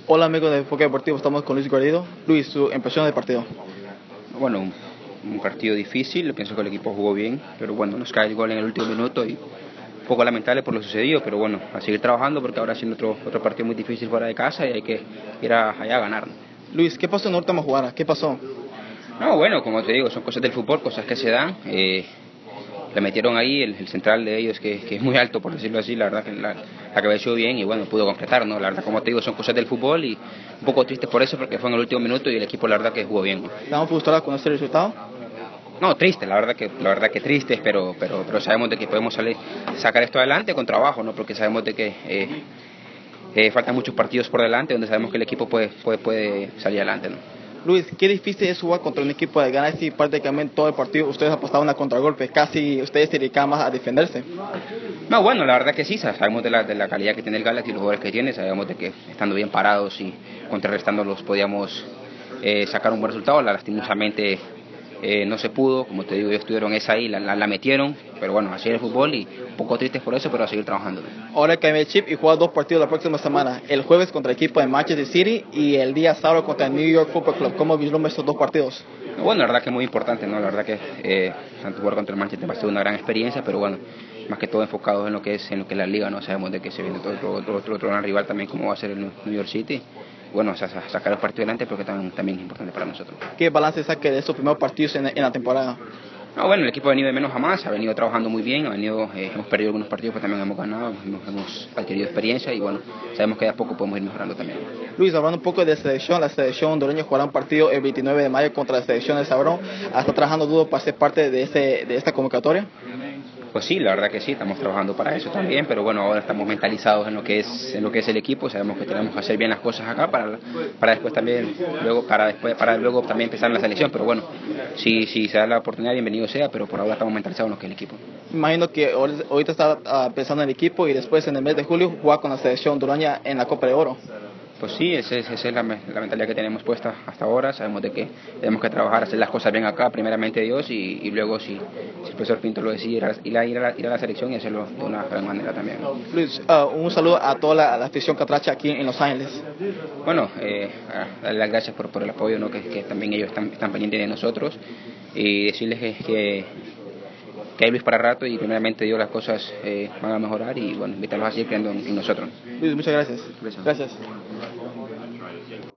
Hola amigos de Enfoque Deportivo, estamos con Luis Guardido. Luis, su impresión del partido. Bueno, un partido difícil, pienso que el equipo jugó bien, pero bueno, nos cae el gol en el último minuto y un poco lamentable por lo sucedido, pero bueno, a seguir trabajando porque ahora siendo otro partido muy difícil fuera de casa y hay que ir allá a ganar. Luis, ¿qué pasó en la última jugada? ¿Qué pasó? No, bueno, como te digo, son cosas del fútbol, cosas que se dan. Le metieron ahí el central de ellos que es muy alto, por decirlo así, la verdad que la cabeció bien y bueno, pudo concretar, ¿no? La verdad, como te digo, son cosas del fútbol y un poco triste por eso porque fue en el último minuto y el equipo la verdad que jugó bien. ¿Estamos frustrados con este resultado? No, triste, la verdad que triste, pero sabemos de que podemos sacar esto adelante con trabajo, ¿no? Porque sabemos de que faltan muchos partidos por delante donde sabemos que el equipo puede salir adelante, ¿no? Luis, qué difícil es jugar contra un equipo de ganas y prácticamente todo el partido ustedes apostaban a contragolpe, casi ustedes se dedicaban más a defenderse. No, bueno, la verdad que sí, sabemos de la calidad que tiene el Galaxy y los jugadores que tiene, sabemos de que estando bien parados y contrarrestándolos podíamos sacar un buen resultado. Lastimosamente no se pudo, como te digo, ellos estuvieron esa ahí, la metieron, pero bueno, así es el fútbol y un poco tristes por eso, pero a seguir trabajando. Ahora cambia el chip y juega dos partidos la próxima semana, el jueves contra el equipo de Manchester City y el día sábado contra el New York Football Club. ¿Cómo vislumbra estos dos partidos? Bueno, la verdad que es muy importante, ¿no? La verdad que tanto jugar contra el Manchester va a ser una gran experiencia, pero bueno, más que todo enfocados en lo que es la liga, no sabemos de que se viene otro gran rival también como va a ser el New York City. Bueno, sacar el partido adelante porque también es importante para nosotros. ¿Qué balance saque de estos primeros partidos en la temporada? No, bueno, el equipo ha venido de menos a más, ha venido trabajando muy bien, hemos perdido algunos partidos, pero también hemos ganado, hemos adquirido experiencia y bueno, sabemos que de a poco podemos ir mejorando también. Luis, hablando un poco de selección, la selección hondureña jugará un partido el 29 de mayo contra la selección de Sabrón. ¿Está trabajando duro para ser parte de esta convocatoria? Pues sí, la verdad que sí, estamos trabajando para eso también, pero bueno, ahora estamos mentalizados en lo que es el equipo, sabemos que tenemos que hacer bien las cosas acá para después también, para luego también empezar en la selección, pero bueno, si se da la oportunidad, bienvenido sea, pero por ahora estamos mentalizados en lo que es el equipo. Imagino que ahorita está pensando en el equipo y después en el mes de julio jugar con la selección hondureña en la Copa de Oro. Pues sí, esa es la mentalidad que tenemos puesta hasta ahora. Sabemos de que tenemos que trabajar, hacer las cosas bien acá, primeramente Dios, y luego si el profesor Pinto lo decide, ir a la selección y hacerlo de una gran manera también. Luis, un saludo a toda la afición catracha aquí en Los Ángeles. Bueno, darle las gracias por el apoyo, ¿no? que también ellos están pendientes de nosotros y decirles que hay luz para rato y primeramente Dios las cosas van a mejorar y bueno, invitarlos a seguir creyendo en nosotros. Luis, muchas gracias. Gracias. Gracias.